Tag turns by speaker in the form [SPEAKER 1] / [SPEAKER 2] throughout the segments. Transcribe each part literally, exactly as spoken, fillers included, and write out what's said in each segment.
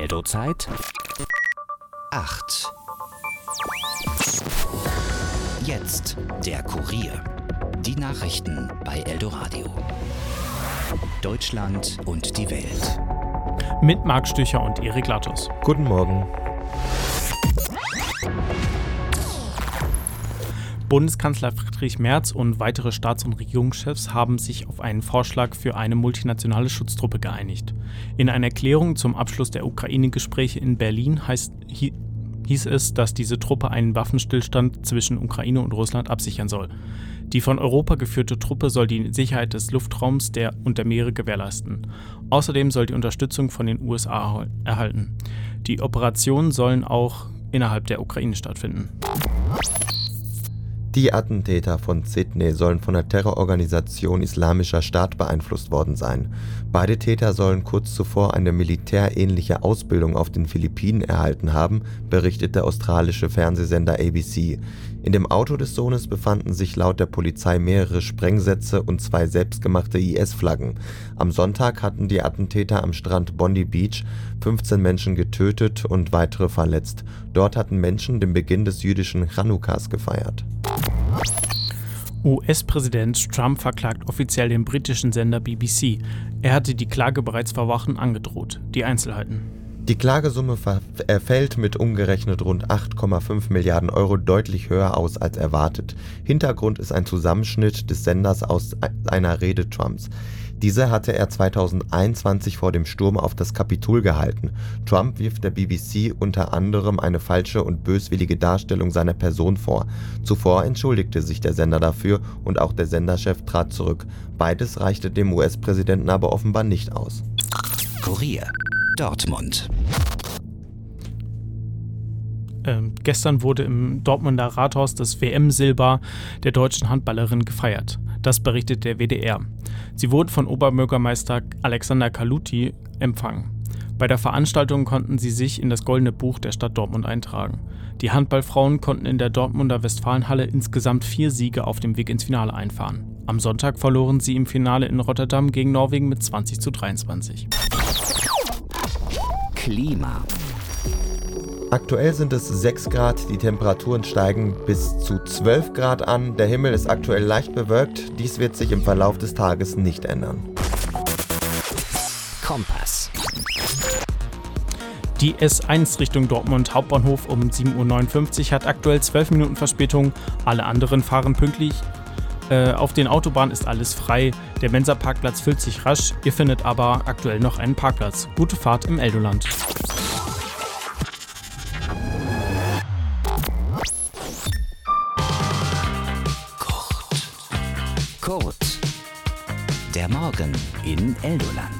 [SPEAKER 1] Eldozeit acht. Jetzt der Kurier. Die Nachrichten bei Eldoradio. Deutschland und die Welt.
[SPEAKER 2] Mit Marc Stücher und Erik Latos.
[SPEAKER 3] Guten Morgen.
[SPEAKER 2] Bundeskanzler Friedrich Merz und weitere Staats- und Regierungschefs haben sich auf einen Vorschlag für eine multinationale Schutztruppe geeinigt. In einer Erklärung zum Abschluss der Ukraine-Gespräche in Berlin heißt, hi, hieß es, dass diese Truppe einen Waffenstillstand zwischen Ukraine und Russland absichern soll. Die von Europa geführte Truppe soll die Sicherheit des Luftraums der und der Meere gewährleisten. Außerdem soll die Unterstützung von den U S A erhalten. Die Operationen sollen auch innerhalb der Ukraine stattfinden.
[SPEAKER 3] Die Attentäter von Sydney sollen von der Terrororganisation Islamischer Staat beeinflusst worden sein. Beide Täter sollen kurz zuvor eine militärähnliche Ausbildung auf den Philippinen erhalten haben, berichtet der australische Fernsehsender A B C. In dem Auto des Sohnes befanden sich laut der Polizei mehrere Sprengsätze und zwei selbstgemachte I S-Flaggen. Am Sonntag hatten die Attentäter am Strand Bondi Beach fünfzehn Menschen getötet und weitere verletzt. Dort hatten Menschen den Beginn des jüdischen Chanukkas gefeiert.
[SPEAKER 2] U S-Präsident Trump verklagt offiziell den britischen Sender B B C. Er hatte die Klage bereits vor Wochen angedroht. Die Einzelheiten.
[SPEAKER 3] Die Klagesumme fällt mit umgerechnet rund acht Komma fünf Milliarden Euro deutlich höher aus als erwartet. Hintergrund ist ein Zusammenschnitt des Senders aus einer Rede Trumps. Diese hatte er zweitausendeinundzwanzig vor dem Sturm auf das Kapitol gehalten. Trump wirft der B B C unter anderem eine falsche und böswillige Darstellung seiner Person vor. Zuvor entschuldigte sich der Sender dafür und auch der Senderchef trat zurück. Beides reichte dem U S-Präsidenten aber offenbar nicht aus.
[SPEAKER 1] Kurier. Dortmund.
[SPEAKER 2] Ähm, gestern wurde im Dortmunder Rathaus das W M-Silber der deutschen Handballerin gefeiert. Das berichtet der W D R. Sie wurden von Oberbürgermeister Alexander Kaluti empfangen. Bei der Veranstaltung konnten sie sich in das Goldene Buch der Stadt Dortmund eintragen. Die Handballfrauen konnten in der Dortmunder Westfalenhalle insgesamt vier Siege auf dem Weg ins Finale einfahren. Am Sonntag verloren sie im Finale in Rotterdam gegen Norwegen mit zwanzig zu dreiundzwanzig.
[SPEAKER 1] Klima.
[SPEAKER 3] Aktuell sind es sechs Grad, die Temperaturen steigen bis zu zwölf Grad an. Der Himmel ist aktuell leicht bewölkt. Dies wird sich im Verlauf des Tages nicht ändern.
[SPEAKER 1] Kompass.
[SPEAKER 2] Die S eins Richtung Dortmund Hauptbahnhof um sieben Uhr neunundfünfzig hat aktuell zwölf Minuten Verspätung. Alle anderen fahren pünktlich. Äh, auf den Autobahnen ist alles frei. Der Mensa-Parkplatz füllt sich rasch. Ihr findet aber aktuell noch einen Parkplatz. Gute Fahrt im Eldoland.
[SPEAKER 1] Kurt. Der Morgen in Eldoland.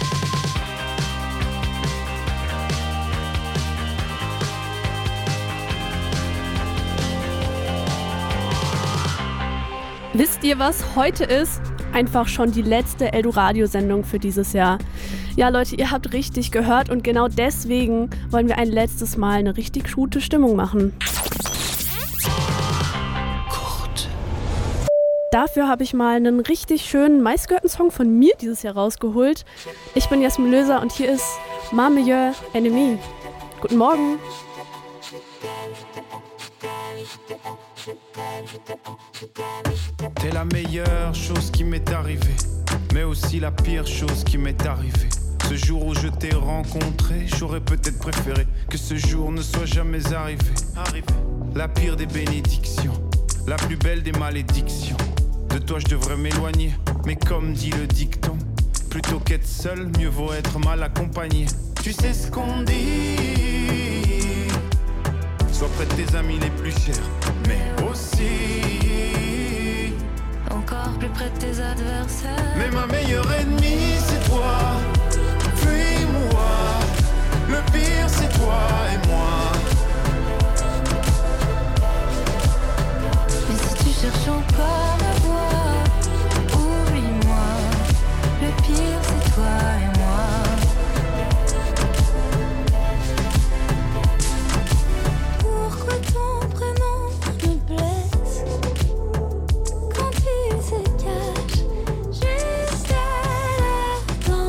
[SPEAKER 4] Wisst ihr, was heute ist? Einfach schon die letzte Eldoradio-Sendung für dieses Jahr. Ja, Leute, ihr habt richtig gehört und genau deswegen wollen wir ein letztes Mal eine richtig gute Stimmung machen.
[SPEAKER 1] Kurt.
[SPEAKER 4] Dafür habe ich mal einen richtig schönen, meistgehörten Song von mir dieses Jahr rausgeholt. Ich bin Jasmin Löser und hier ist Ma Meilleure Ennemie. Guten Morgen.
[SPEAKER 5] T'es la meilleure chose qui m'est arrivée, mais aussi la pire chose qui m'est arrivée. Ce jour où je t'ai rencontré, j'aurais peut-être préféré que ce jour ne soit jamais arrivé. Arrivé. La pire des bénédictions, la plus belle des malédictions. De toi je devrais m'éloigner, mais comme dit le dicton, plutôt qu'être seul, mieux vaut être mal accompagné. Tu sais ce qu'on dit, sois près de tes amis les plus chers, mais aussi
[SPEAKER 6] encore plus près de tes adversaires.
[SPEAKER 5] Mais ma meilleure ennemie c'est toi, puis moi. Le pire c'est toi et moi.
[SPEAKER 6] Mais si tu cherches encore à voir, oublie-moi. Le pire c'est toi et moi. Pourquoi ton prénom me blesse quand tu se caches juste à la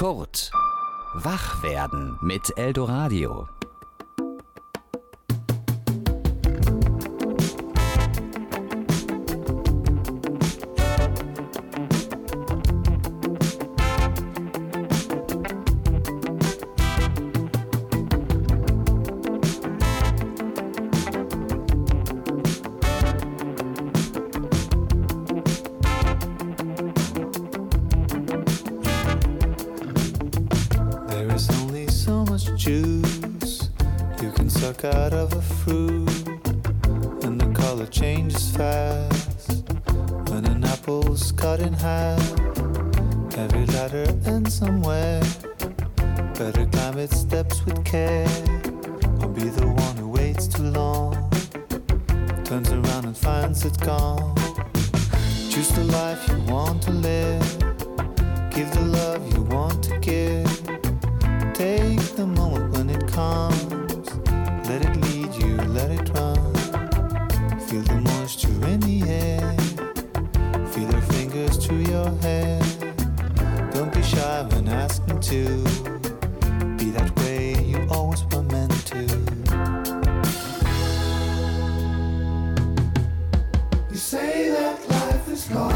[SPEAKER 1] Kurt. Wach werden mit Eldoradio.
[SPEAKER 7] Out of a fruit, and the color changes fast. When an apple's cut in half, every ladder ends somewhere. Better climb its steps with care, or be the one who waits too long, turns around and finds it gone. Choose the life you want to live, give the love you want to give. Take the moment when it comes, let it lead you, let it run. Feel the moisture in the air, feel her fingers through your hair. Don't be shy when asking to be that way you always were meant to. You say that life is long.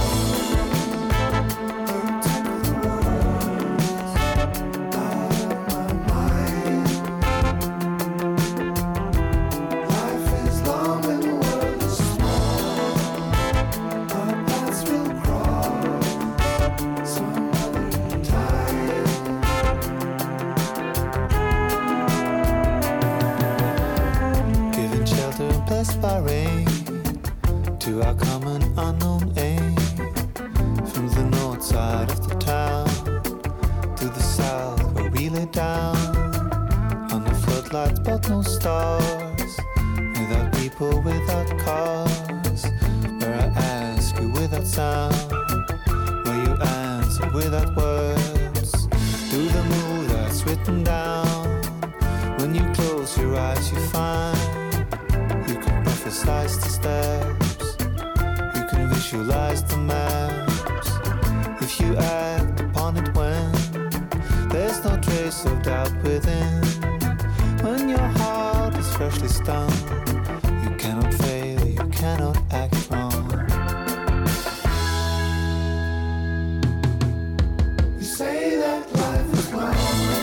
[SPEAKER 7] By rain to our common unknown aim, from the north side of the town to the south where we lay down under floodlights but no stars, without people, without cars, where I ask you without sound, where you answer without words. Do the move that's written down. When you close your eyes you find precise the steps, you can visualize the maps. If you act upon it when there's no trace of doubt within, when your heart is freshly stung, you cannot fail, you cannot act wrong. You say that life is long.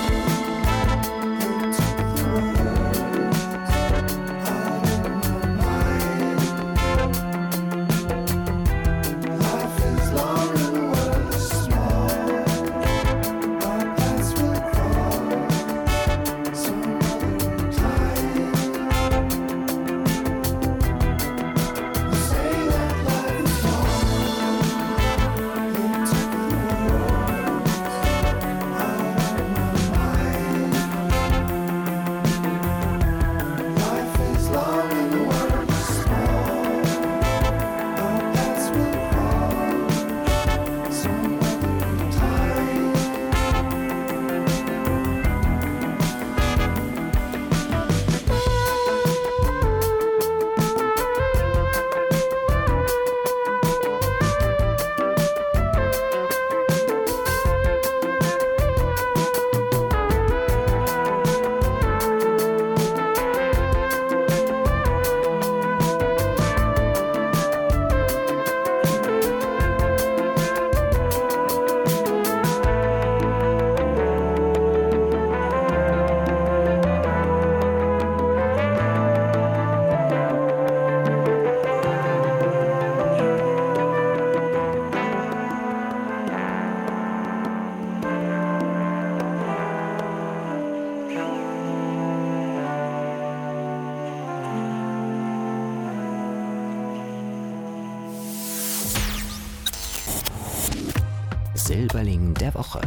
[SPEAKER 1] Silberling der Woche.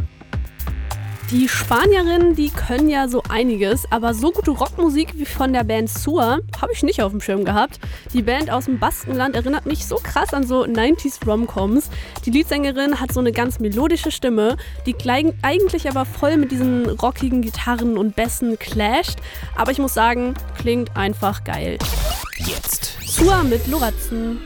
[SPEAKER 4] Die Spanierinnen, die können ja so einiges, aber so gute Rockmusik wie von der Band Sua habe ich nicht auf dem Schirm gehabt. Die Band aus dem Baskenland erinnert mich so krass an so neunziger Romcoms. Die Leadsängerin hat so eine ganz melodische Stimme, die eigentlich aber voll mit diesen rockigen Gitarren und Bässen clasht. Aber ich muss sagen, klingt einfach geil.
[SPEAKER 1] Jetzt
[SPEAKER 4] Sua mit Loratzen.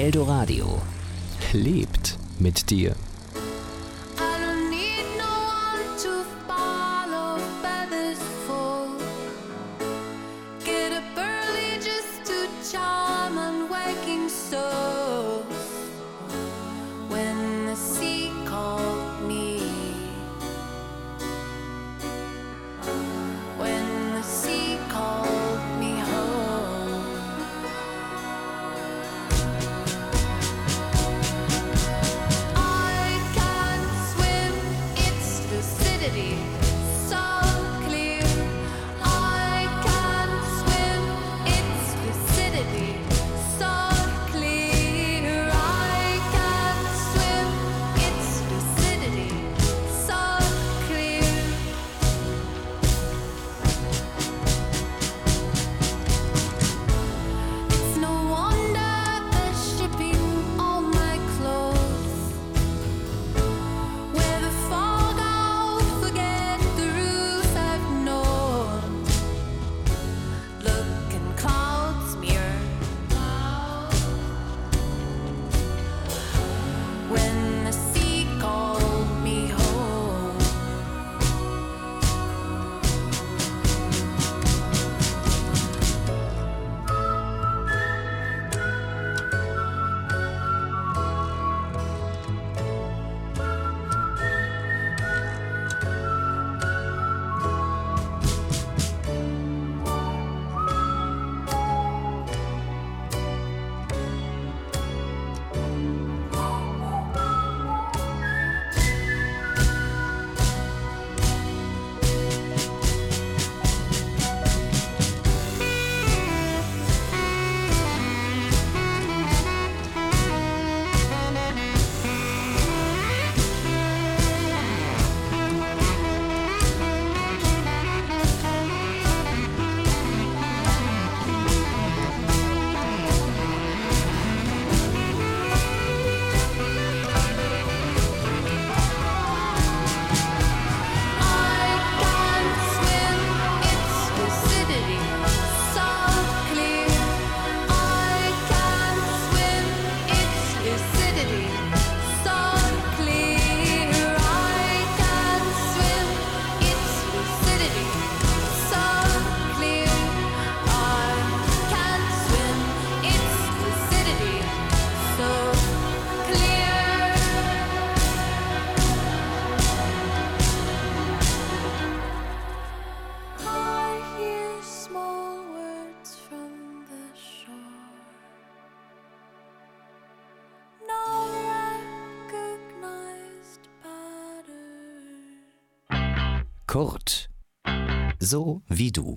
[SPEAKER 1] Eldoradio lebt mit dir.
[SPEAKER 6] I don't need no one to follow feathers fall. Get up early just to charm unwaking souls. When the sea called me, when the sea called me home. I can't swim, its lucidity so clear. I can't swim, its lucidity so clear. I can't swim, its lucidity so clear. It's no wonder they're shipping all my clothes. Where the fog out, forget the rules I've known. Look and clouds mirror. When the sea called me home. I can't swim, its lucidity so clear. I can't swim, its lucidity so clear. I can't swim, its lucidity so clear. I can't swim, its lucidity so clear. I hear small words from the shore. No recognized pattern.
[SPEAKER 1] Kurt. So wie du.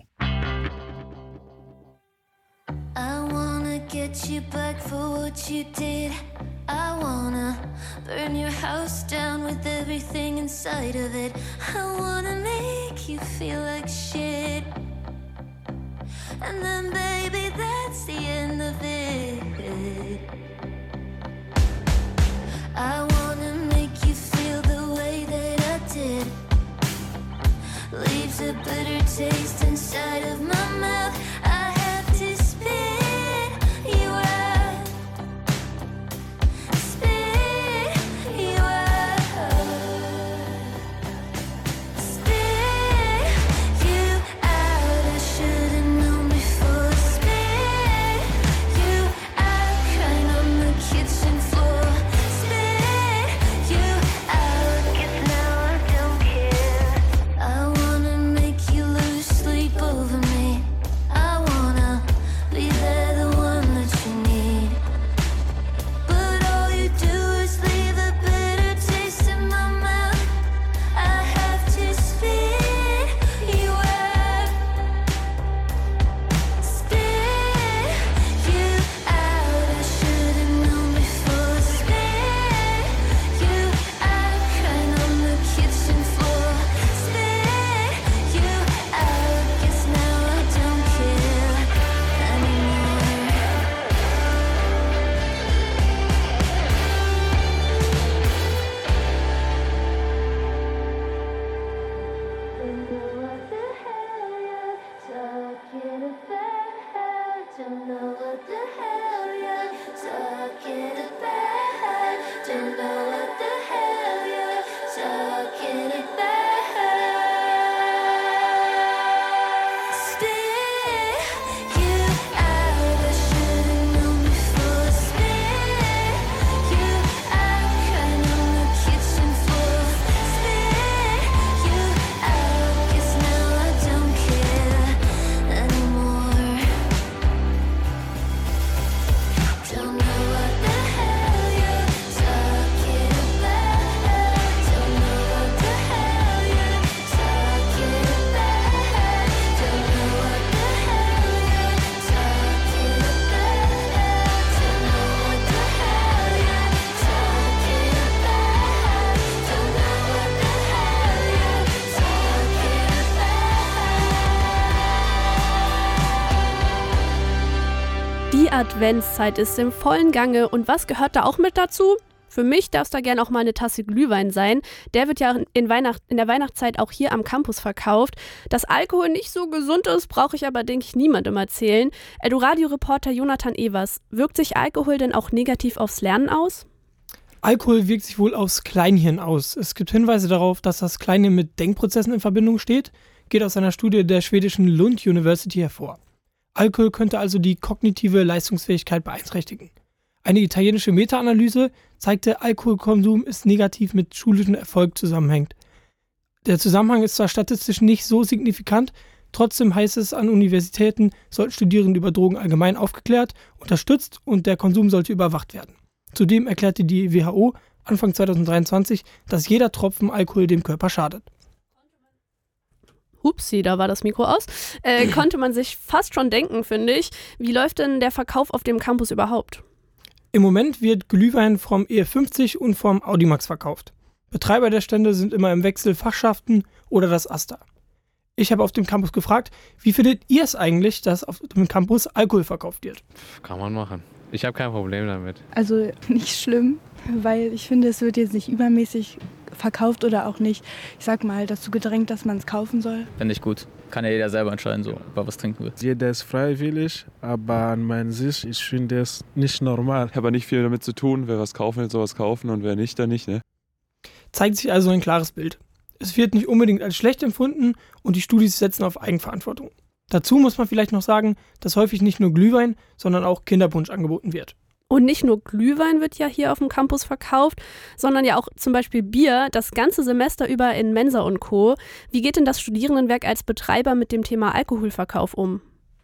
[SPEAKER 6] I wanna get you back for what you did. I wanna burn your house down with everything inside of it. I wanna make you feel like shit. And then, baby, that's the end of it. I wanna make you feel the way that I did. Leaves a bitter taste inside of my mouth. I have to spit you out. Spit you out. Spit you out. I should've known before. Spit you out. Crying on the kitchen floor. Spit you out. 'Cause now I don't care. I wanna make you lose sleep over me. I wanna be there, the one that you need. But all you do is leave a bitter taste in my mouth. I have to spit you out. Spit you out. I should've known before. Spit you out. Crying on the kitchen floor. Spit you out. Guess now I don't care anymore. Don't know what the hell you're talking about. Don't know what the hell you're talking talking about. Don't know what the hell you're talking about. Spit you out, I should've known before. Spit you out, crying on the kitchen floor. Spit you out, 'cause now I don't care anymore. Don't know what the hell you're talking about. Don't know what the hell you're talking about. Don't know what the hell you're talking about. Don't know what the hell you're talking about. Don't know what the hell you're talking about.
[SPEAKER 4] Die Adventszeit ist im vollen Gange und was gehört da auch mit dazu? Für mich darf es da gerne auch mal eine Tasse Glühwein sein. Der wird ja in, Weihnacht, in der Weihnachtszeit auch hier am Campus verkauft. Dass Alkohol nicht so gesund ist, brauche ich aber, denke ich, niemandem erzählen. Eldoradio-Reporter Jonathan Evers, wirkt sich Alkohol denn auch negativ aufs Lernen aus?
[SPEAKER 8] Alkohol wirkt sich wohl aufs Kleinhirn aus. Es gibt Hinweise darauf, dass das Kleinhirn mit Denkprozessen in Verbindung steht, geht aus einer Studie der schwedischen Lund University hervor. Alkohol könnte also die kognitive Leistungsfähigkeit beeinträchtigen. Eine italienische Meta-Analyse zeigte, Alkoholkonsum ist negativ mit schulischen Erfolg zusammenhängt. Der Zusammenhang ist zwar statistisch nicht so signifikant, trotzdem heißt es, an Universitäten sollten Studierende über Drogen allgemein aufgeklärt, unterstützt und der Konsum sollte überwacht werden. Zudem erklärte die W H O Anfang zweitausenddreiundzwanzig, dass jeder Tropfen Alkohol dem Körper schadet.
[SPEAKER 4] Upsi, da war das Mikro aus. Äh, konnte man sich fast schon denken, finde ich. Wie läuft denn der Verkauf auf dem Campus überhaupt?
[SPEAKER 8] Im Moment wird Glühwein vom E F fünfzig und vom Audimax verkauft. Betreiber der Stände sind immer im Wechsel Fachschaften oder das AStA. Ich habe auf dem Campus gefragt, wie findet ihr es eigentlich, dass auf dem Campus Alkohol verkauft wird?
[SPEAKER 9] Kann man machen. Ich habe kein Problem damit.
[SPEAKER 10] Also nicht schlimm, weil ich finde, es wird jetzt nicht übermäßig verkauft oder auch nicht, ich sag mal, dazu gedrängt, dass man es kaufen soll.
[SPEAKER 11] Finde ich gut. Kann ja jeder selber entscheiden, so, ob er was trinken will.
[SPEAKER 12] Jeder ist freiwillig, aber an meiner Sicht, ich finde es nicht normal.
[SPEAKER 13] Ich habe nicht viel damit zu tun, wer was kaufen will, soll was kaufen und wer nicht, dann nicht, ne?
[SPEAKER 8] Zeigt sich also ein klares Bild. Es wird nicht unbedingt als schlecht empfunden und die Studis setzen auf Eigenverantwortung. Dazu muss man vielleicht noch sagen, dass häufig nicht nur Glühwein, sondern auch Kinderpunsch angeboten wird.
[SPEAKER 4] Und nicht nur Glühwein wird ja hier auf dem Campus verkauft, sondern ja auch zum Beispiel Bier, das ganze Semester über in Mensa und Co. Wie geht denn das Studierendenwerk als Betreiber mit dem Thema Alkoholverkauf um?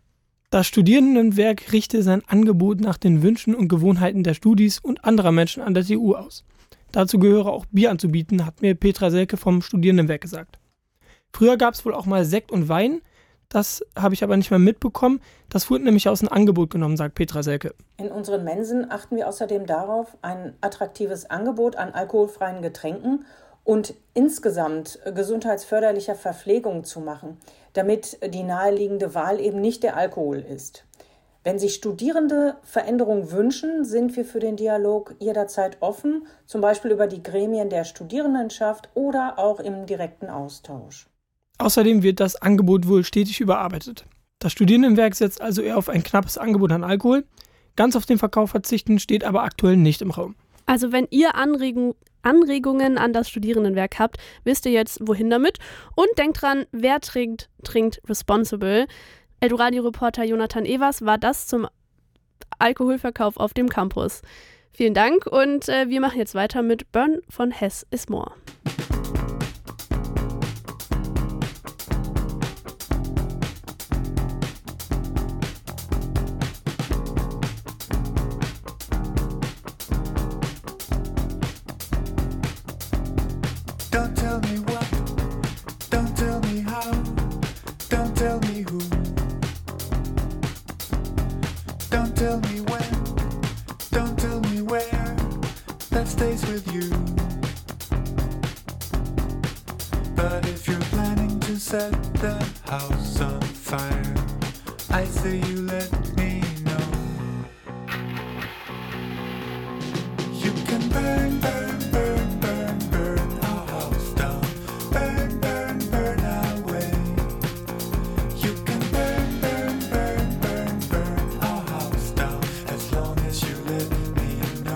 [SPEAKER 8] Das Studierendenwerk richte sein Angebot nach den Wünschen und Gewohnheiten der Studis und anderer Menschen an der T U aus. Dazu gehöre auch Bier anzubieten, hat mir Petra Selke vom Studierendenwerk gesagt. Früher gab es wohl auch mal Sekt und Wein. Das habe ich aber nicht mehr mitbekommen. Das wurde nämlich aus dem Angebot genommen, sagt Petra Selke.
[SPEAKER 14] In unseren Mensen achten wir außerdem darauf, ein attraktives Angebot an alkoholfreien Getränken und insgesamt gesundheitsförderlicher Verpflegung zu machen, damit die naheliegende Wahl eben nicht der Alkohol ist. Wenn sich Studierende Veränderungen wünschen, sind wir für den Dialog jederzeit offen, zum Beispiel über die Gremien der Studierendenschaft oder auch im direkten Austausch.
[SPEAKER 8] Außerdem wird das Angebot wohl stetig überarbeitet. Das Studierendenwerk setzt also eher auf ein knappes Angebot an Alkohol. Ganz auf den Verkauf verzichten steht aber aktuell nicht im Raum.
[SPEAKER 4] Also wenn ihr Anregen, Anregungen an das Studierendenwerk habt, wisst ihr jetzt, wohin damit. Und denkt dran, wer trinkt, trinkt responsible. Eldoradio-Reporter Jonathan Evers war das zum Alkoholverkauf auf dem Campus. Vielen Dank und äh, wir machen jetzt weiter mit Burn von Hess is More.
[SPEAKER 7] Don't tell me what, don't tell me how, don't tell me who, don't tell me when, don't tell me where, that stays with you. But if you're planning to set the house on fire, I say you let me know. You can burn, burn, burn, burn, burn our house down. Burn, burn, burn away. You can burn, burn, burn, burn, burn our house down. As long as you let me know.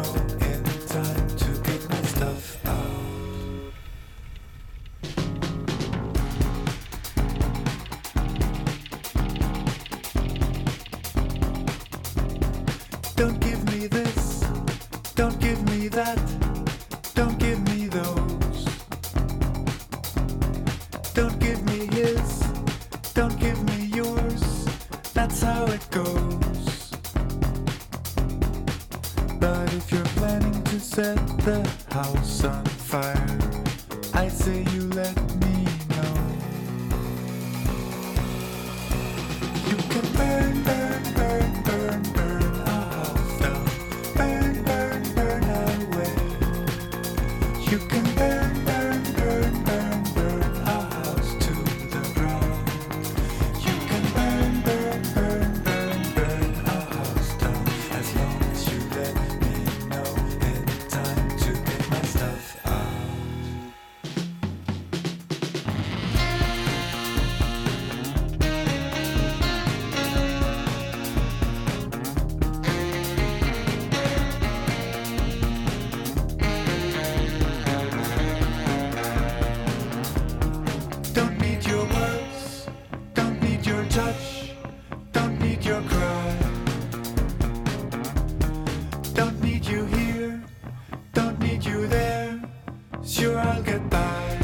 [SPEAKER 7] Don't give me this, don't give me that, don't give me those. Don't give me his, don't give me yours, that's how it goes. But if you're planning to set the house on fire, I say you let me know. You can burn, burn, burn, burn, burn our house down. Burn, burn, burn away. You can burn, burn, burn, burn, burn our house to the ground. You can burn, burn, burn, burn, burn our house down, as long as you let me know in time to get my stuff out. Don't need your words, don't need your touch, don't need your cry. Don't need you here, don't need you there, sure I'll get by.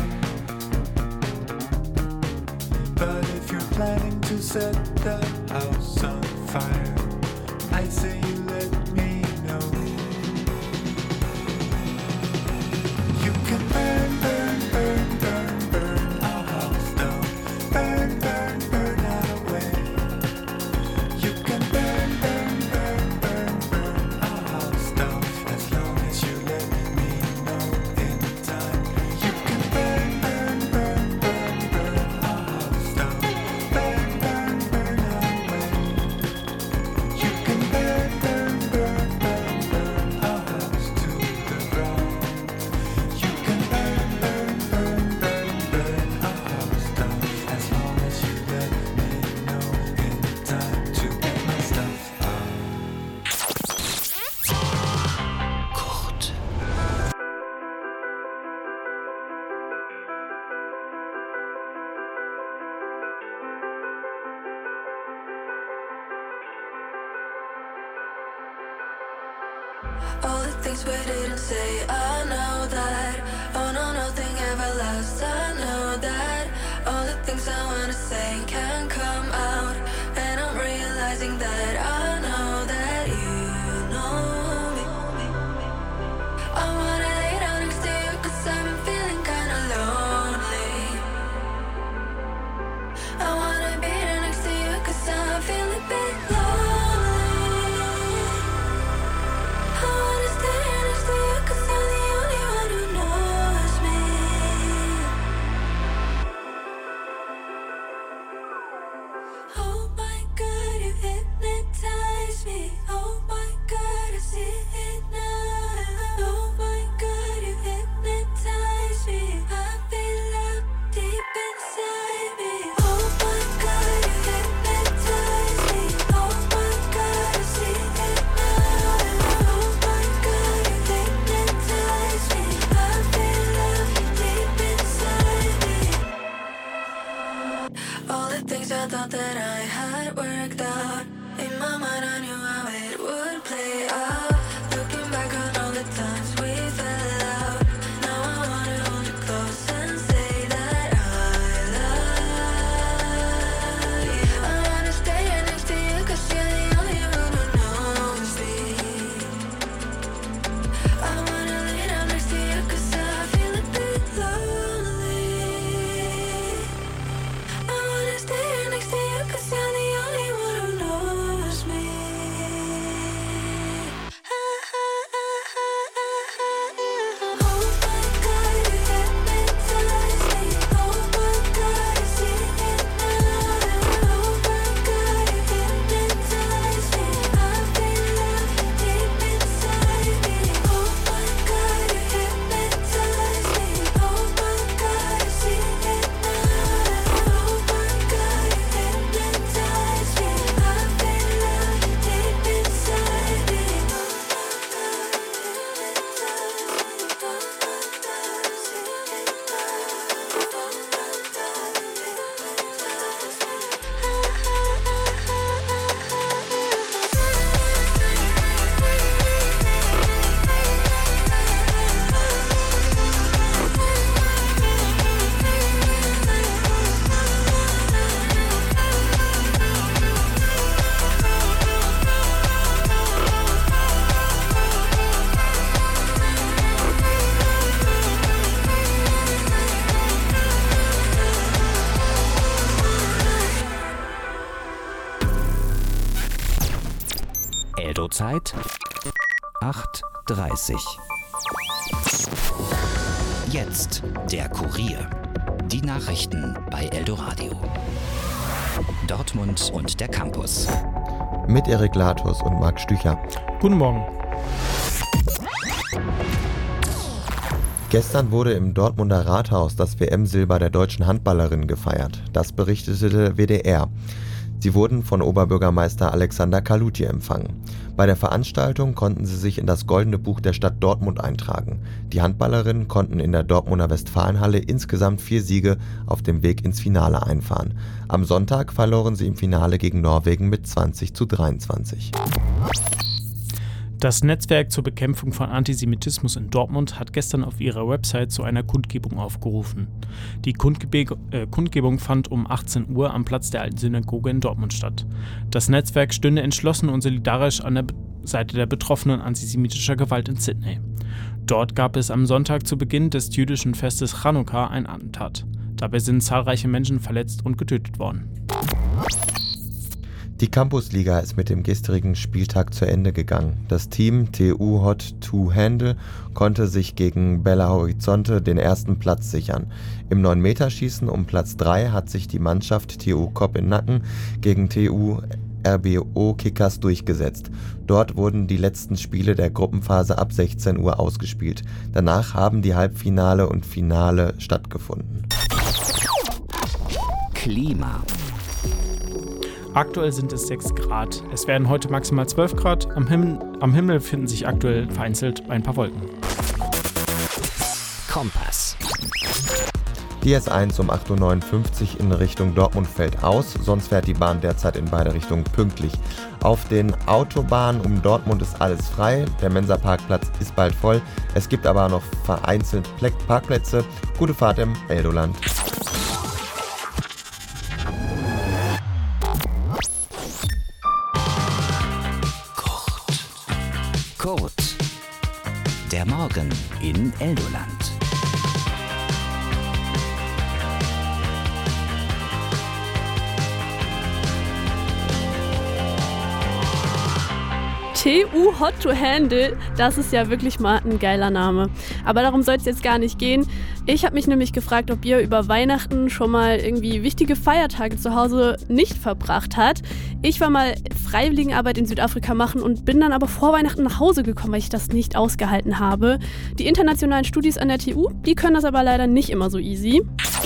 [SPEAKER 7] But if you're planning to set the house on fire, I say you let me know. You can burn, burn, burn, burn, burn our house down. Burn, burn, burn away. You can burn, burn, burn, burn, burn our house down, as long as you let me know in time. You can burn, burn, burn, burn, burn our house down. Burn, burn, burn away. You can burn, burn, burn, burn, burn our house to the ground. You can burn,
[SPEAKER 1] Eldo-Zeit acht Uhr dreißig. Jetzt der Kurier. Die Nachrichten bei Eldoradio. Dortmund und der Campus.
[SPEAKER 3] Mit Erik Latus und Marc Stücher.
[SPEAKER 2] Guten Morgen.
[SPEAKER 3] Gestern wurde im Dortmunder Rathaus das W M-Silber der deutschen Handballerinnen gefeiert. Das berichtete der W D R. Sie wurden von Oberbürgermeister Alexander Kaluti empfangen. Bei der Veranstaltung konnten sie sich in das Goldene Buch der Stadt Dortmund eintragen. Die Handballerinnen konnten in der Dortmunder Westfalenhalle insgesamt vier Siege auf dem Weg ins Finale einfahren. Am Sonntag verloren sie im Finale gegen Norwegen mit zwanzig zu dreiundzwanzig.
[SPEAKER 2] Das Netzwerk zur Bekämpfung von Antisemitismus in Dortmund hat gestern auf ihrer Website zu einer Kundgebung aufgerufen. Die Kundgebe- äh, Kundgebung fand um achtzehn Uhr am Platz der Alten Synagoge in Dortmund statt. Das Netzwerk stünde entschlossen und solidarisch an der Be- Seite der Betroffenen antisemitischer Gewalt in Sydney. Dort gab es am Sonntag zu Beginn des jüdischen Festes Chanukka ein Attentat. Dabei sind zahlreiche Menschen verletzt und getötet worden.
[SPEAKER 3] Die Campusliga ist mit dem gestrigen Spieltag zu Ende gegangen. Das Team T U Hot to Handle konnte sich gegen Bella Horizonte den ersten Platz sichern. Im neun Meter Schießen um Platz drei hat sich die Mannschaft T U Kopp in Nacken gegen T U R B O Kickers durchgesetzt. Dort wurden die letzten Spiele der Gruppenphase ab sechzehn Uhr ausgespielt. Danach haben die Halbfinale und Finale stattgefunden.
[SPEAKER 1] Klima.
[SPEAKER 2] Aktuell sind es sechs Grad. Es werden heute maximal zwölf Grad. Am Himmel, am Himmel finden sich aktuell vereinzelt ein paar Wolken.
[SPEAKER 1] Kompass.
[SPEAKER 3] Die S eins um acht Uhr neunundfünfzig in Richtung Dortmund fällt aus, sonst fährt die Bahn derzeit in beide Richtungen pünktlich. Auf den Autobahnen um Dortmund ist alles frei, der Mensa-Parkplatz ist bald voll, es gibt aber noch vereinzelt Parkplätze. Gute Fahrt im Eldoland.
[SPEAKER 1] Kurt. Der Morgen in Eldoland.
[SPEAKER 4] T U Hot to Handle, das ist ja wirklich mal ein geiler Name. Aber darum soll es jetzt gar nicht gehen. Ich habe mich nämlich gefragt, ob ihr über Weihnachten schon mal irgendwie wichtige Feiertage zu Hause nicht verbracht habt. Ich war mal Freiwilligenarbeit in Südafrika machen und bin dann aber vor Weihnachten nach Hause gekommen, weil ich das nicht ausgehalten habe. Die internationalen Studis an der T U, die können das aber leider nicht immer so easy.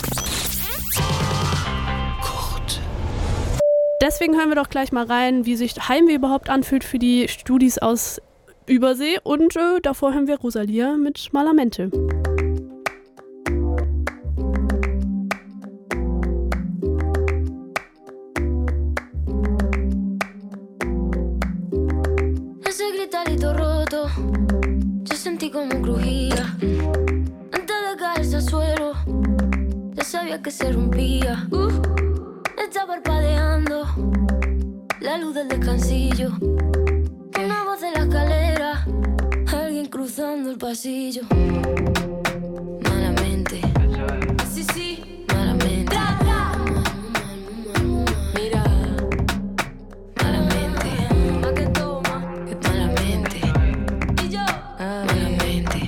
[SPEAKER 4] Deswegen hören wir doch gleich mal rein, wie sich Heimweh überhaupt anfühlt für die Studis aus Übersee. Und äh, davor hören wir Rosalia mit Malamente.
[SPEAKER 6] Ese gritarito roto, yo sentí como crujía. Antes de caerse al suelo, ya sabía que se rompía. Uh. Está parpadeando la luz del descansillo. Una voz de la escalera, alguien cruzando el pasillo. Malamente, sí, sí, malamente. Mira, malamente. ¿Pa' qué toma? Que malamente. Y yo, malamente.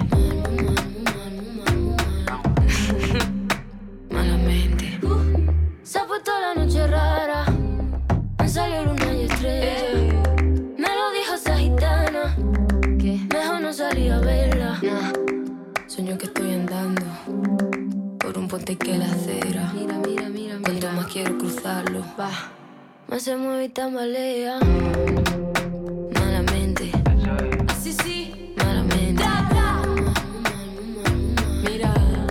[SPEAKER 6] Malamente. Se ha puesto la noche rara, me salió luna y estrella. Me lo dijo esa gitana, que mejor no salir a verla. Nah. Sueño que estoy andando por un puente que la acera. Mira, mira, mira, cuanto más quiero cruzarlo, va, más se mueve y tambalea. Malamente, así sí, malamente. Mira.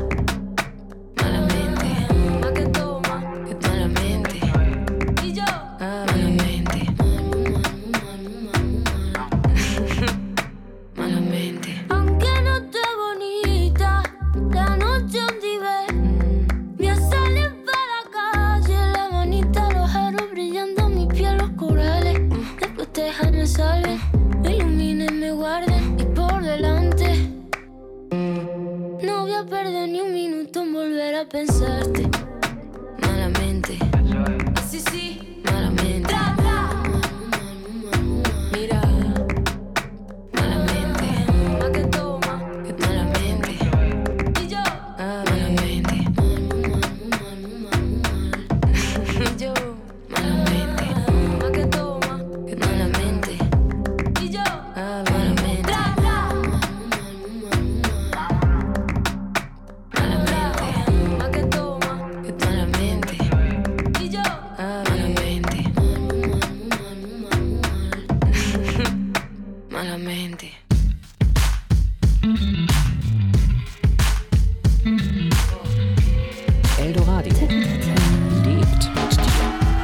[SPEAKER 6] Pensarte malamente, así sí, malamente. Mira.
[SPEAKER 15] malamente.
[SPEAKER 1] Eldoradio lebt mit dir.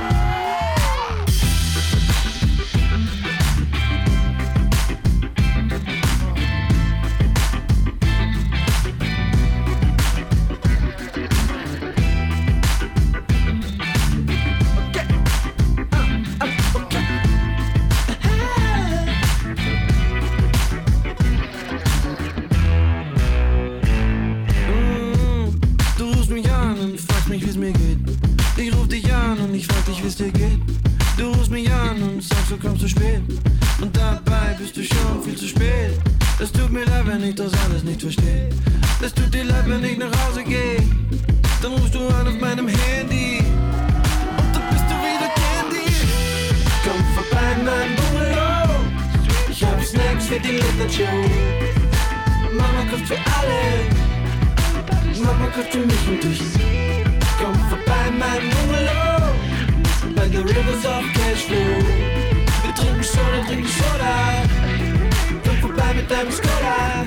[SPEAKER 16] Du kommst zu spät und dabei bist du schon viel zu spät. Es tut mir leid, wenn ich das alles nicht verstehe. Es tut dir leid, wenn ich nach Hause gehe. Dann rufst du an auf meinem Handy und dann bist du wieder Candy. Komm vorbei in mein Bungalow, ich hab Snacks für die Late Show. Mama kocht für alle, Mama kocht für mich und dich. Komm vorbei in mein Bungalow, by the rivers of Cashflow. Wir trinken Soda, trinken Soda. Komm vorbei mit deinem Skoda.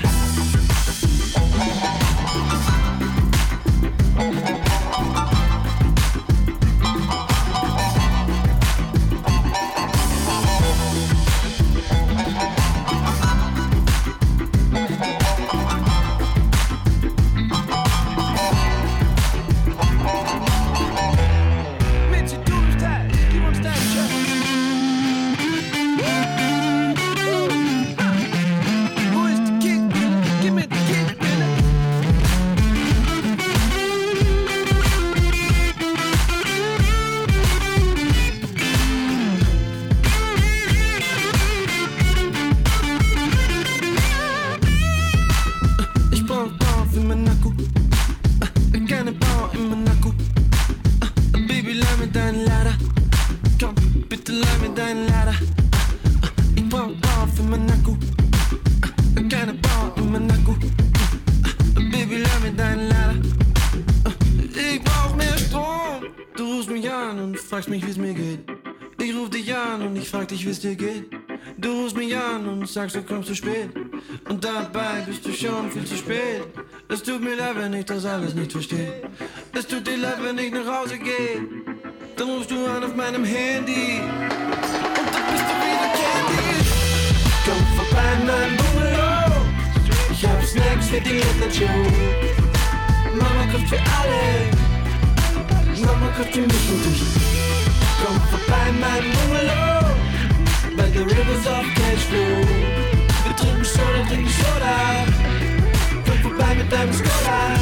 [SPEAKER 16] Sagst, du kommst zu spät und dabei bist du schon viel zu spät. Es tut mir leid, wenn ich das alles nicht verstehe. Es tut dir leid, wenn ich nach Hause gehe. Dann rufst du an auf meinem Handy und dann bist du wieder Candy. Komm vorbei in mein Bungalow, ich hab Snacks für die Late Show. Mama kocht für alle, Mama kocht für mich und dich. Komm vorbei in mein Bungalow, by the rivers of Cashflow. Wir trinken Soda, trinken Soda. Komm vorbei mit deinem Skoda.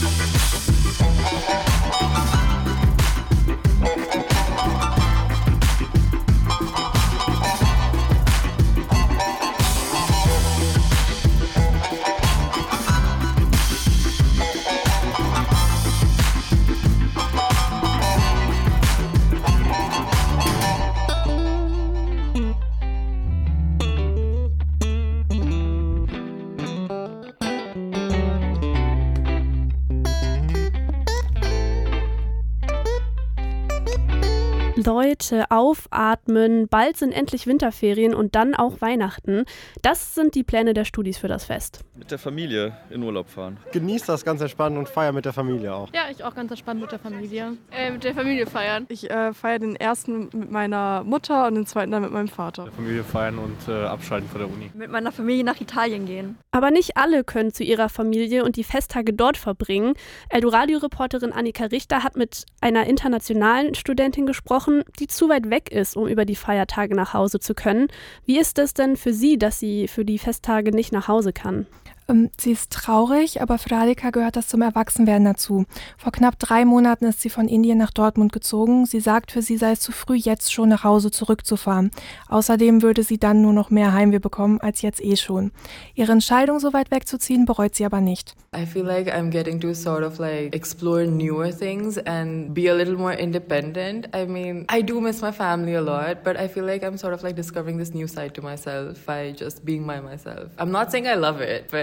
[SPEAKER 4] Leute, aufatmen, bald sind endlich Winterferien und dann auch Weihnachten. Das sind die Pläne der Studis für das Fest.
[SPEAKER 17] Mit der Familie in Urlaub fahren.
[SPEAKER 18] Genießt das ganz entspannt und feiern mit der Familie auch.
[SPEAKER 19] Ja, ich auch ganz entspannt mit der Familie. Äh, mit der Familie feiern.
[SPEAKER 20] Ich äh, feiere den ersten mit meiner Mutter und den zweiten dann mit meinem Vater.
[SPEAKER 21] Mit der Familie feiern und äh, abschalten von der Uni.
[SPEAKER 22] Mit meiner Familie nach Italien gehen.
[SPEAKER 4] Aber nicht alle können zu ihrer Familie und die Festtage dort verbringen. Eldoradio-Reporterin Annika Richter hat mit einer internationalen Studentin gesprochen, die zu weit weg ist, um über die Feiertage nach Hause zu können. Wie ist es denn für sie, dass sie für die Festtage nicht nach Hause kann?
[SPEAKER 23] Ähm, sie ist traurig, aber für Radhika gehört das zum Erwachsenwerden dazu. Vor knapp drei Monaten ist sie von Indien nach Dortmund gezogen. Sie sagt, für sie sei es zu früh, jetzt schon nach Hause zurückzufahren. Außerdem würde sie dann nur noch mehr Heimweh bekommen, als jetzt eh schon. Ihre Entscheidung, so weit wegzuziehen, bereut sie aber nicht.
[SPEAKER 24] I feel like I'm getting to sort of like explore newer things and be a little more independent. I mean, I do miss my family a lot, but I feel like I'm sort of like discovering this new side to myself by just being by myself. I'm not saying I love it, but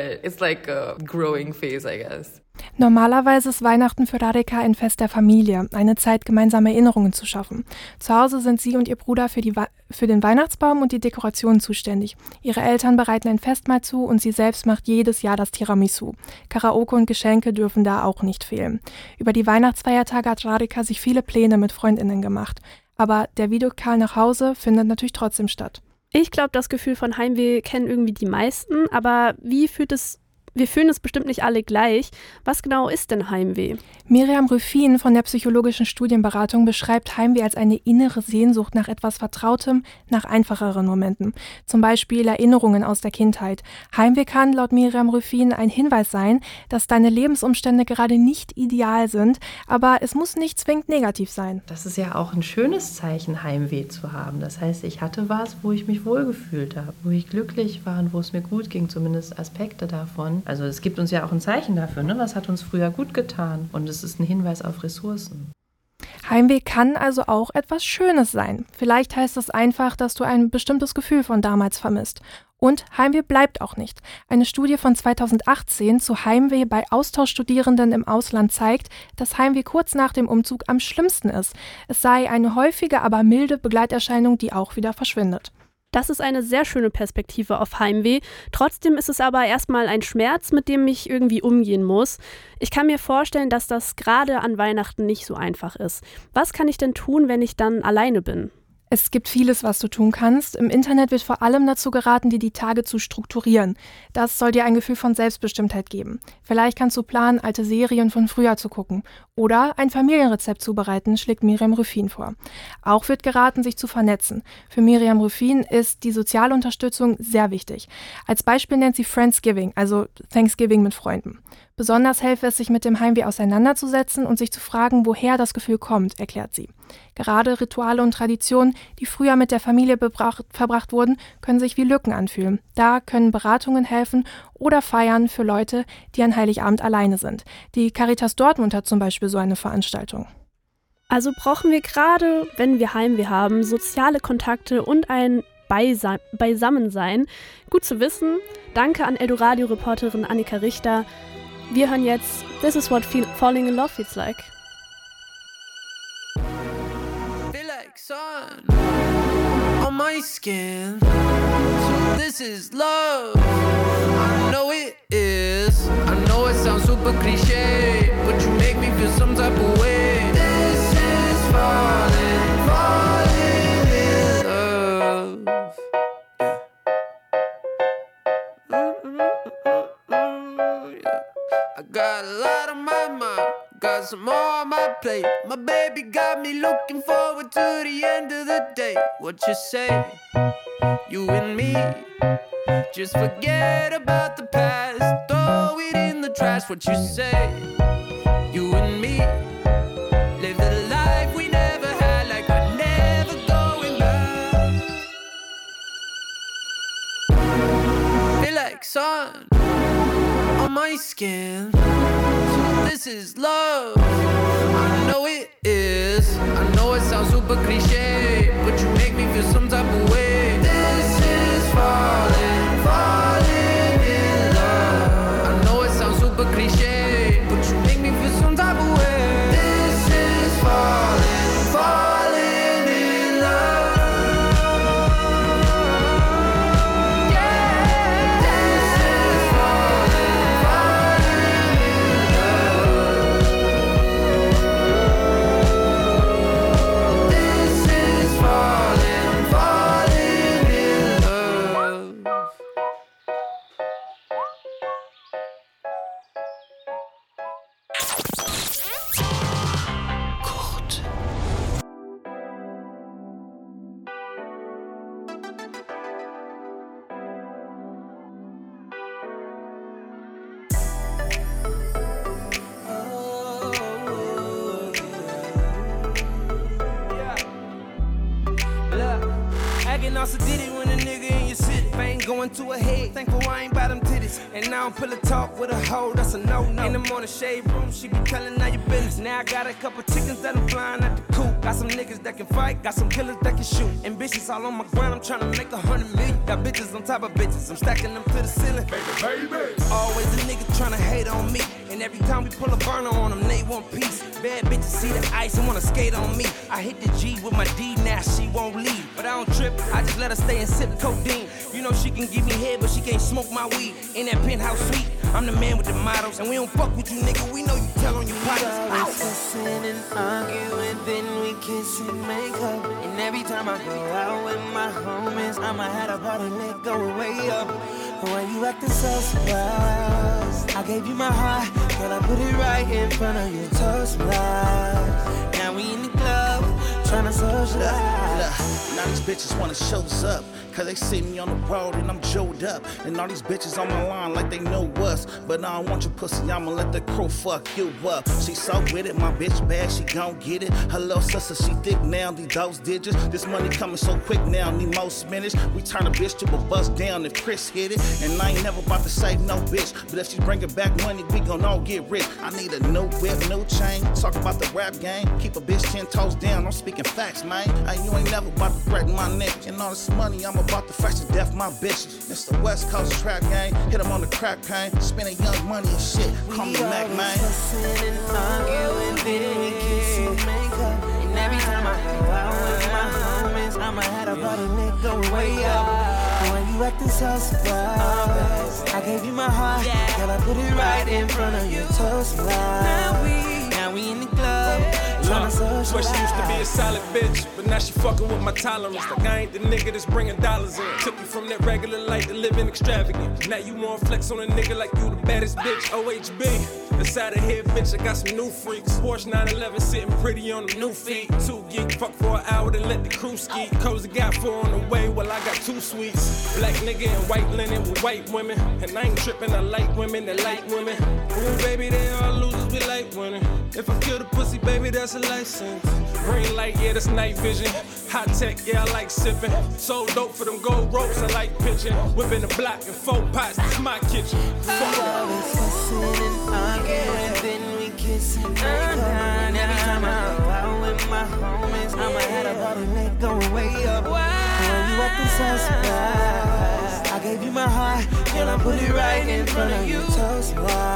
[SPEAKER 24] but it's like a growing phase, I guess.
[SPEAKER 23] Normalerweise ist Weihnachten für Radhika ein Fest der Familie, eine Zeit, gemeinsame Erinnerungen zu schaffen. Zu Hause sind sie und ihr Bruder für, die We- für den Weihnachtsbaum und die Dekorationen zuständig. Ihre Eltern bereiten ein Festmahl zu und sie selbst macht jedes Jahr das Tiramisu. Karaoke und Geschenke dürfen da auch nicht fehlen. Über die Weihnachtsfeiertage hat Radhika sich viele Pläne mit FreundInnen gemacht. Aber der Videocall nach Hause findet natürlich trotzdem statt.
[SPEAKER 4] Ich glaube, das Gefühl von Heimweh kennen irgendwie die meisten, aber wie fühlt es Wir fühlen es bestimmt nicht alle gleich. Was genau ist denn Heimweh?
[SPEAKER 23] Miriam Rüffin von der psychologischen Studienberatung beschreibt Heimweh als eine innere Sehnsucht nach etwas Vertrautem, nach einfacheren Momenten. Zum Beispiel Erinnerungen aus der Kindheit. Heimweh kann laut Miriam Rüffin ein Hinweis sein, dass deine Lebensumstände gerade nicht ideal sind, aber es muss nicht zwingend negativ sein.
[SPEAKER 5] Das ist ja auch ein schönes Zeichen, Heimweh zu haben. Das heißt, ich hatte was, wo ich mich wohlgefühlt habe, wo ich glücklich war und wo es mir gut ging, zumindest Aspekte davon. Also es gibt uns ja auch ein Zeichen dafür, ne? Was hat uns früher gut getan? Und es ist ein Hinweis auf Ressourcen.
[SPEAKER 23] Heimweh kann also auch etwas Schönes sein. Vielleicht heißt es einfach, dass du ein bestimmtes Gefühl von damals vermisst. Und Heimweh bleibt auch nicht. Eine Studie von zweitausendachtzehn zu Heimweh bei Austauschstudierenden im Ausland zeigt, dass Heimweh kurz nach dem Umzug am schlimmsten ist. Es sei eine häufige, aber milde Begleiterscheinung, die auch wieder verschwindet.
[SPEAKER 4] Das ist eine sehr schöne Perspektive auf Heimweh. Trotzdem ist es aber erstmal ein Schmerz, mit dem ich irgendwie umgehen muss. Ich kann mir vorstellen, dass das gerade an Weihnachten nicht so einfach ist. Was kann ich denn tun, wenn ich dann alleine bin?
[SPEAKER 23] Es gibt vieles, was du tun kannst. Im Internet wird vor allem dazu geraten, dir die Tage zu strukturieren. Das soll dir ein Gefühl von Selbstbestimmtheit geben. Vielleicht kannst du planen, alte Serien von früher zu gucken. Oder ein Familienrezept zubereiten, schlägt Miriam Rüffin vor. Auch wird geraten, sich zu vernetzen. Für Miriam Rüffin ist die soziale Unterstützung sehr wichtig. Als Beispiel nennt sie Friendsgiving, also Thanksgiving mit Freunden. Besonders helfe es, sich mit dem Heimweh auseinanderzusetzen und sich zu fragen, woher das Gefühl kommt, erklärt sie. Gerade Rituale und Traditionen, die früher mit der Familie bebracht, verbracht wurden, können sich wie Lücken anfühlen. Da können Beratungen helfen oder Feiern für Leute, die an Heiligabend alleine sind. Die Caritas Dortmund hat zum Beispiel so eine Veranstaltung.
[SPEAKER 4] Also brauchen wir gerade, wenn wir Heimweh haben, soziale Kontakte und ein Beisa- Beisammensein. Gut zu wissen. Danke an Eldoradio-Reporterin Annika Richter. Wir hören jetzt This is what feel- falling in love feels like.
[SPEAKER 16] Feel like sun on my skin. So this is love. I know it is. I know it sounds super cliche, but you make me feel some type of way. This is falling, falling in love. I got a lot on my mind, got some more on my plate. My baby got me looking forward to the end of the day. What you say? You and me, just forget about the past, throw it in the trash. What you say? You and me, live the life we never had, like we're never going back. Feel like sun on my skin. So this is love. I know it is. I know it sounds super cliche, but you make me feel some type of way. This is falling, falling in love. I know it sounds super cliche, but you make me feel some type of way. This is falling, falling in love.
[SPEAKER 9] Also did it when a nigga in your city. Fame going to a head, thankful I ain't by them titties. And now I'm pillow talk with a hoe, that's a no-no. In the morning shade room, she be telling all your business. Now I got a couple chickens that I'm flying at the coop. Got some niggas that can fight, got some killers that can shoot. Ambitions all on my ground, I'm tryna make a hundred million. Got bitches on top of bitches, I'm stacking them to the ceiling. Baby, baby. Always a nigga tryna hate on me. And every time we pull a burner on them, they want peace. Bad bitches see the ice and wanna skate on me. I hit the G with my D, now she won't leave. But I don't trip, I just let her stay and sip codeine. You know she can give me head, but she can't smoke my weed. In that penthouse suite, I'm the man with the models. And we don't fuck with you, nigga, we know you tell on your partners.
[SPEAKER 16] We always fussing and arguing, then we kiss and make up. And every time I go out with my homies, I'ma have a party lit going way up. Why you acting so surprised? I gave you my heart, girl, I put it right in front of your toast line. Now we in the club, tryna socialize.
[SPEAKER 10] Look, now these bitches wanna show us up, cause they see me on the road and I'm joled up. And all these bitches on my line like they know us. But I don't want your pussy, I'ma let the crew fuck you up. She so with it, my bitch bad, she gon' get it. Her little sister, she thick now, these those digits. This money coming so quick now, need more spinach. We turn a bitch to a bust down if Chris hit it. And I ain't never about to say no bitch, but if she bring it back money, we gon' all get rich. I need a new whip, new chain. Talk about the rap game, keep a bitch ten toes down, I'm speaking facts, man. And you ain't never about to threaten my neck. And all this money, I'm about to fresh to death my bitches. It's the West Coast trap game, hit them on the crack pain. Spending young money and shit, call me Mac, man.
[SPEAKER 16] And arguing, then we kiss and make up. And every time I go out with my homies, I'ma have a party lit going way up. When you acting so surprised, I gave you my heart, girl, I put it right in front of your toast line. Now we, now we in the club, tryna socialize.
[SPEAKER 9] Swear she used to be a solid bitch, but now she fucking with my tolerance. Like I ain't the nigga that's bringing dollars in. Took you from that regular life to living extravagant. Now you wanna flex on a nigga like you the baddest bitch. O H B, inside of here, bitch, I got some new freaks. Porsche nine eleven sitting pretty on the new feet. Two geek, fuck for an hour, then let the crew ski. Cozy got four on the way, well I got two sweets. Black nigga in white linen with white women. And I ain't tripping, I like women that like women. Ooh, baby, they all losers, we like winning. If I kill the pussy, baby, that's a license. Green light, yeah, that's night vision. High tech, yeah, I like sipping. So dope for them gold ropes, I like pitching. Whipping the block and four pots, it's my kitchen. Fuck
[SPEAKER 16] we always fussing and arguing, then we kiss and make up. And every time I go out with my homies, I'ma have a party lit going way up. When you acting so surprised, I gave you my heart, girl, I put it right in front of your toast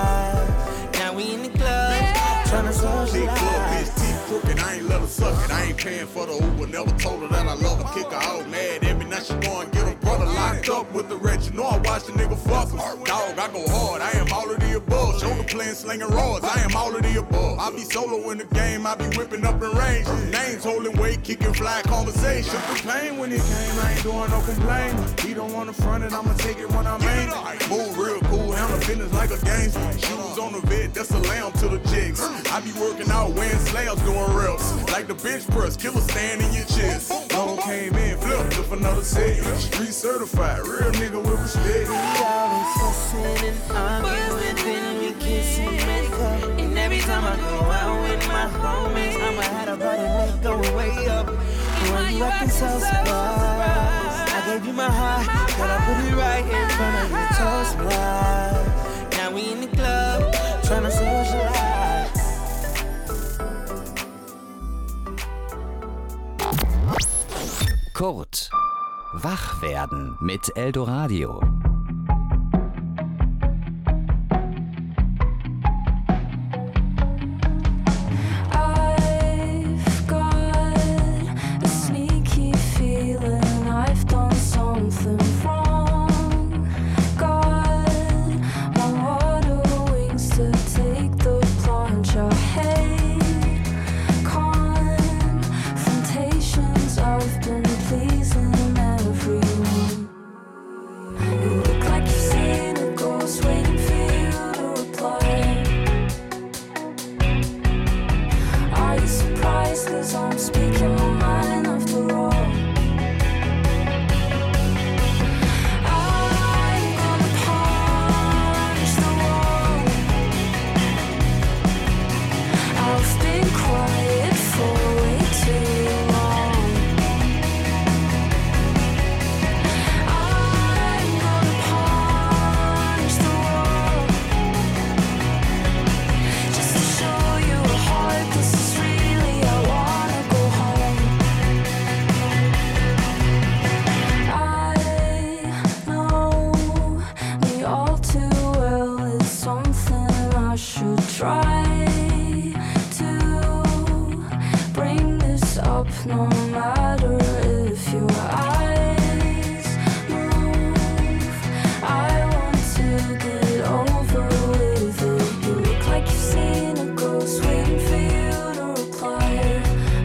[SPEAKER 16] line. Now we in the club, tryna socialize.
[SPEAKER 11] Crooked, I ain't let her suck it. I ain't paying for the Uber. Never told her that I love her. Kick her out mad. Every night she go and get her brother locked up with the wretch. You know I watch the nigga fuck him. Dog, I go hard. I am all of the above. Shoulder playing, slinging rods. I am all of the above. I be solo in the game. I be whipping up in range. Names holding weight, kicking fly conversation. The pain when he came, I ain't doing no complaining. He don't want to front it. I'ma take it when I'm angry. Move real cool, handle business like a gangster. Shoes on the vet, that's a lamb to the jigs. I be working out, wearing slabs, doing reps. Like the bench press, killer stand in your chest. Long came in, flipped up another set. Street certified, real nigga with respect.
[SPEAKER 16] We always fussing and arguing, then we kiss and make up. And every time I go out with my homies, I'ma have a party lit going way up. When you acting so surprised, I gave you my heart, girl, I put it right in front of your toast line. Now we in the club, tryna socialize.
[SPEAKER 12] Kurt. Wach werden mit Eldoradio.
[SPEAKER 6] I've got a sneaky feeling I've done something wrong. Got my water wings to take the plunge. I hate confrontations. I've been pleasing everyone. no matter if your eyes move. I want to get over with it. You look like you've seen a ghost waiting for you to reply.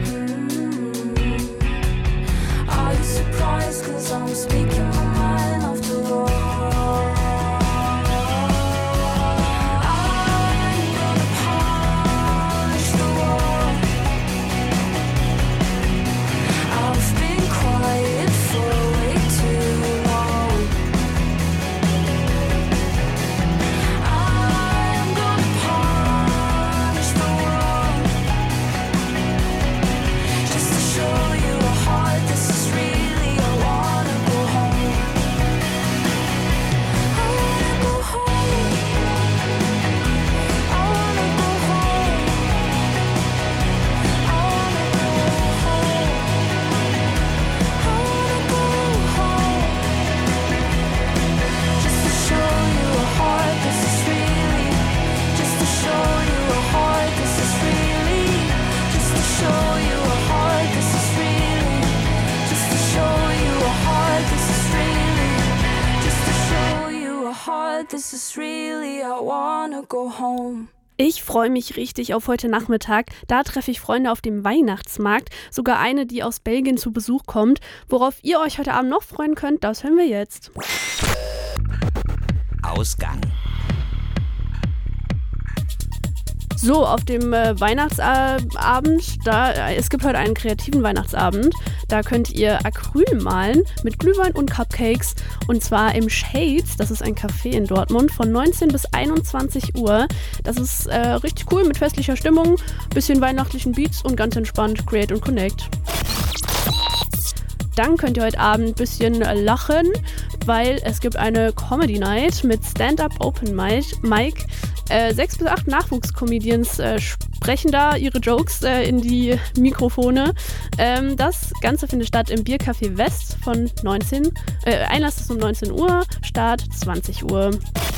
[SPEAKER 6] Mm. Are you surprised 'cause I'm speaking my mind after all? This is really, I wanna go home.
[SPEAKER 4] Ich freue mich richtig auf heute Nachmittag. Da treffe ich Freunde auf dem Weihnachtsmarkt. Sogar eine, die aus Belgien zu Besuch kommt. Worauf ihr euch heute Abend noch freuen könnt, das hören wir jetzt.
[SPEAKER 12] Ausgang.
[SPEAKER 4] So, auf dem äh, Weihnachtsabend, da, äh, es gibt heute einen kreativen Weihnachtsabend. Da könnt ihr Acryl malen mit Glühwein und Cupcakes. Und zwar im Shades, das ist ein Café in Dortmund, von neunzehn bis einundzwanzig Uhr. Das ist äh, richtig cool mit festlicher Stimmung, bisschen weihnachtlichen Beats und ganz entspannt Create und Connect. Dann könnt ihr heute Abend ein bisschen lachen, weil es gibt eine Comedy Night mit Stand-Up Open Mic. Äh, sechs bis acht Nachwuchscomedians äh, sprechen da ihre Jokes äh, in die Mikrofone. Ähm, das Ganze findet statt im Biercafé West von neunzehn. Äh, Einlass ist um neunzehn Uhr, Start zwanzig Uhr.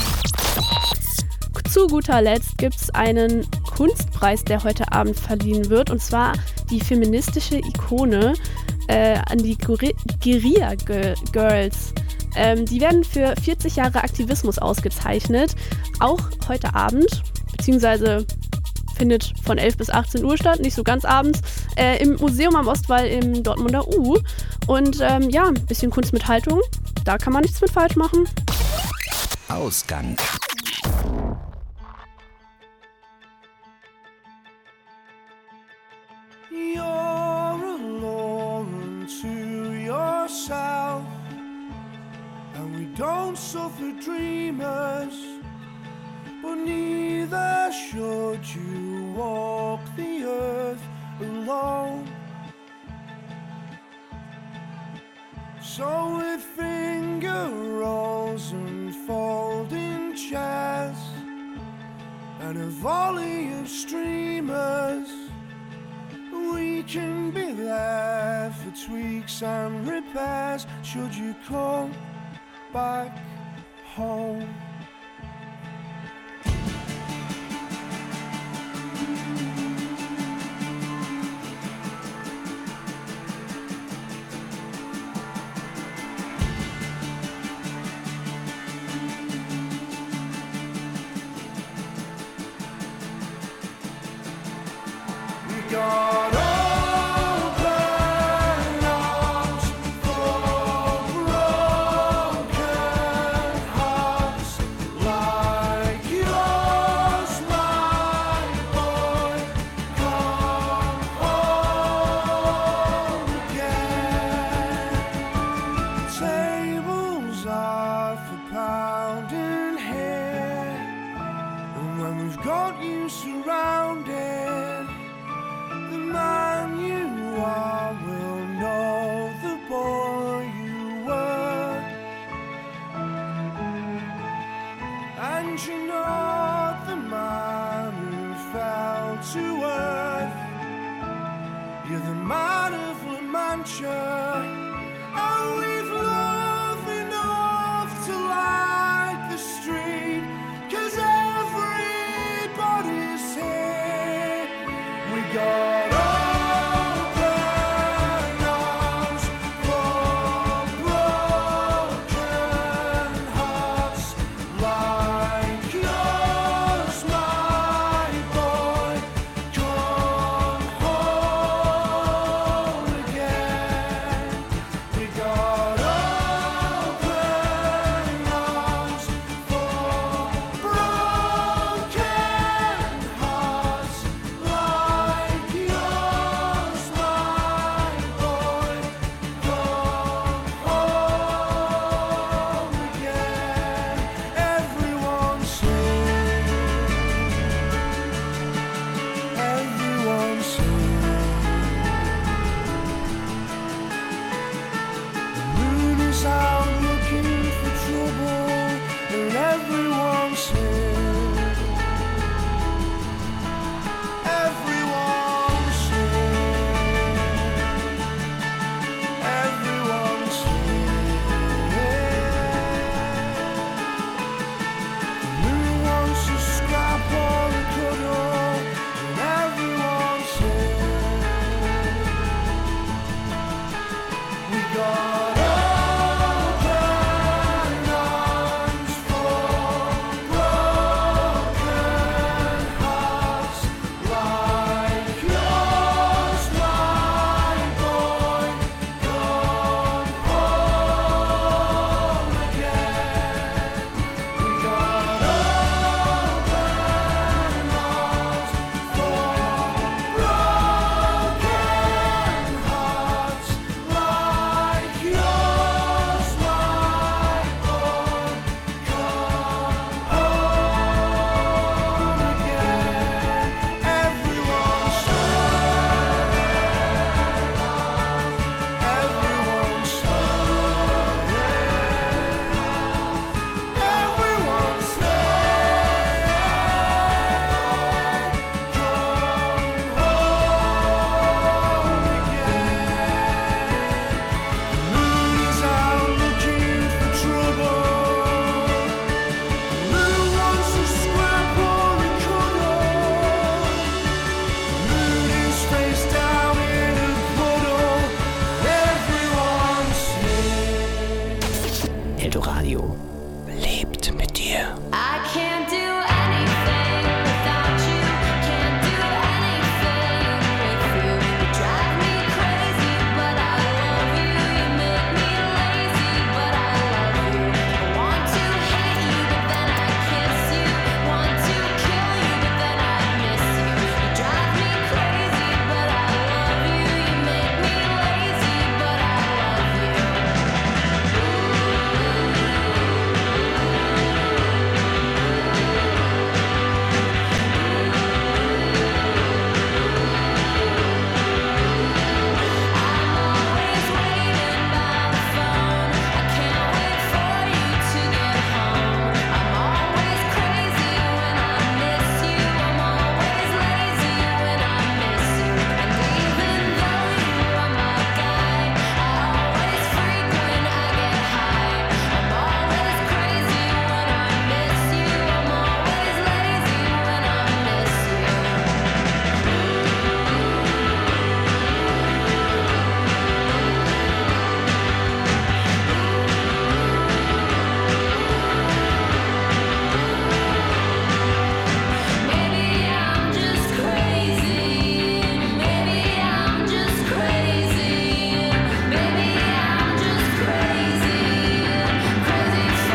[SPEAKER 4] Zu guter Letzt gibt es einen Kunstpreis, der heute Abend verliehen wird, und zwar die feministische Ikone äh, an die Guerilla Girls. Ähm, die werden für vierzig Jahre Aktivismus ausgezeichnet, auch heute Abend, beziehungsweise findet von elf bis achtzehn Uhr statt, nicht so ganz abends, äh, im Museum am Ostwall im Dortmunder U. Und ähm, ja, ein bisschen Kunst mit Haltung, da kann man nichts mit falsch machen.
[SPEAKER 12] Ausgang.
[SPEAKER 8] You're alone to yourself, and we don't suffer dreamers, but neither should you walk the earth alone. So with finger rolls and folding chairs and a volley of streamers, we can be there for tweaks and repairs should you come back home. We got got open
[SPEAKER 1] Eldoradio.